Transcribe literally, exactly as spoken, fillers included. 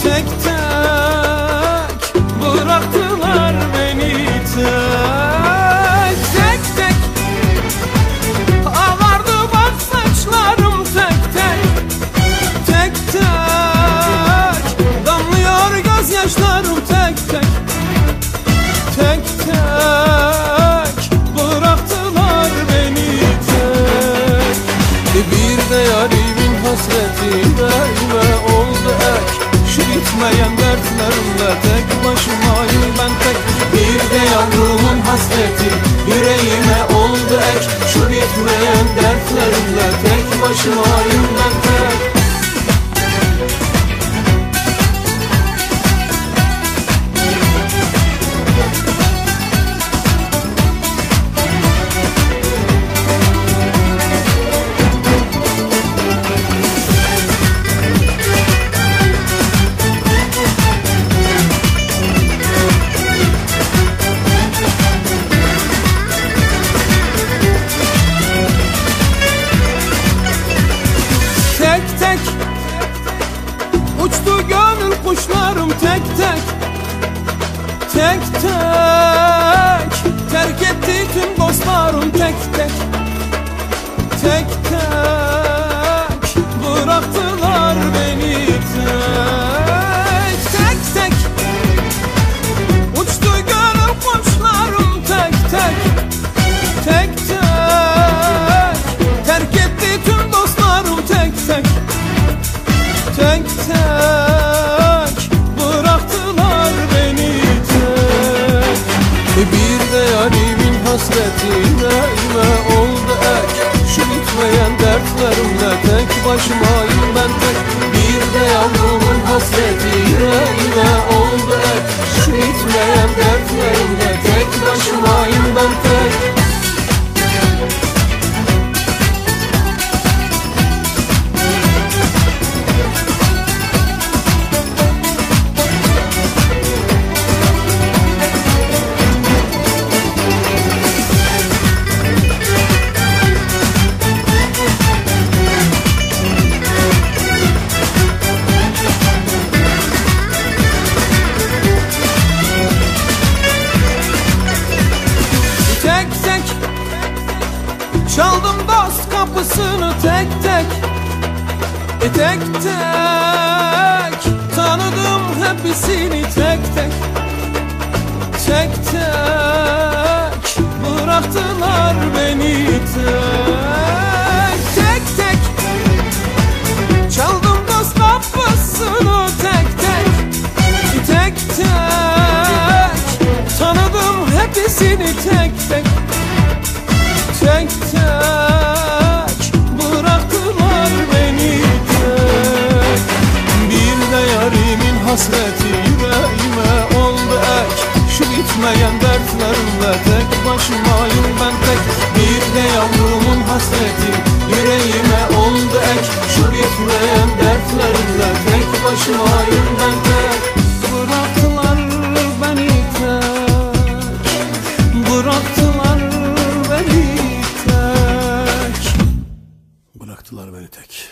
tek tek bıraktılar beni tek tek tek. Ağardı bak saçlarım tek tek tek tek. Damlıyor gözyaşlarım tek tek tek tek bıraktılar beni tek. Bir de yarimin hasreti yüreğime oldu ek. Şu bitmeyen dertlerimle tek başımayım ben tek. Bir de yavrumun hasreti yüreğime oldu ek. Şu bitmeyen dertlerimle tek başımayım ben tek. Uçtu gönül kuşlarım tek tek tek tek. Terk etti tüm dostlarım tek tek tek tek bıraktılar beni tek tek tek. Uçtu gönül kuşlarım tek tek tek tek. Terk etti tüm dostlarım tek tek tek tek bıraktılar beni tek. Bir de yarimin hasreti yüreğime oldu ek. Şu bitmeyen dertlerimle tek başımayım ben tek. Bir de yavrumun hasreti yüreğime oldu ek. Şu bitmeyen dertlerimle tek başımayım ben tek. Çaldım dost kapısını tek tek e tek tek. Tanıdım hepsini tek tek tek tek bıraktılar beni tek tek tek. Çaldım dost kapısını tek tek e tek tek. Tanıdım hepsini tek tek tek tek bıraktılar beni tek. Bir de yarimin hasreti yüreğime oldu ek. Şu bitmeyen dertlerimle tek başımayım ben tek. Bir de yavrumun hasreti yüreğime oldu ek. Şu bitmeyen dertlerimle tek başımayım ben tek. Bıraktılar beni tek. Bıraktılar beni tek. Bıraktılar beni tek.